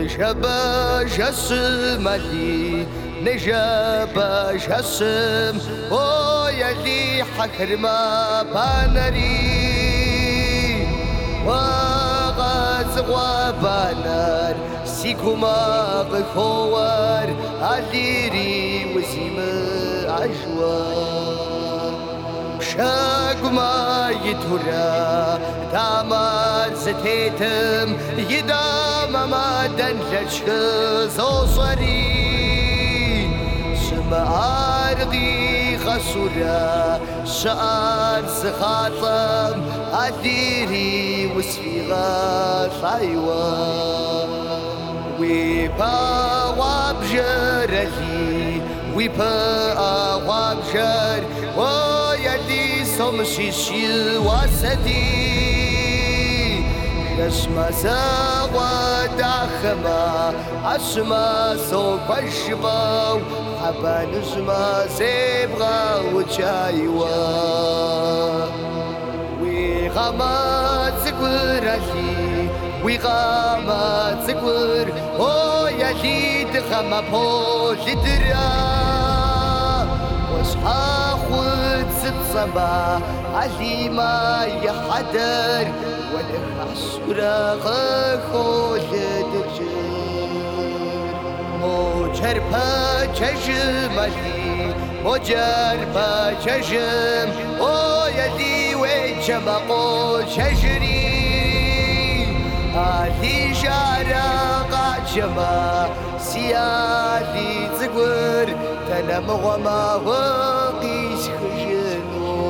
Jabba jasm ali nejaba jasm o yali hakrma banari wa gazwa banar sikuma khowar aliri wazim ajwa شاقما يتورا دامار زتيتم يدام ما دنجش زوصري شما أرضي خسورا شعر زخاطم أديري وسفيغا خايوان ويبا وابجر لي ويبا وابجر ويلي سمشيشي واسدي نشما زاوى داخما عشما سوق الشباو حبا نجما زيبغا وجايوا ويغاما تزكور لي ويغاما تزكور او يلي دغما بول درا وصحاخد ست صبا علي ما يحضر ولا حسرة خول درجر مجر با چشم علي مجر با چشم او يلي وجمقو شجري علي شارق عجما سيالي زقور تنم وما وقيش خجنو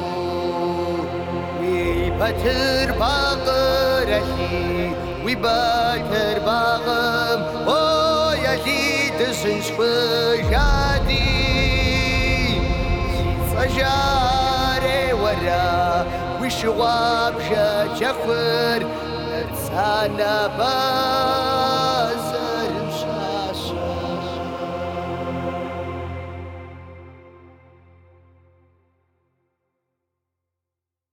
ويبتر باقرتي ويبتر باغم ويلي دسنش بجادي صجاري ورا وشواب جاكفر نتسانا باز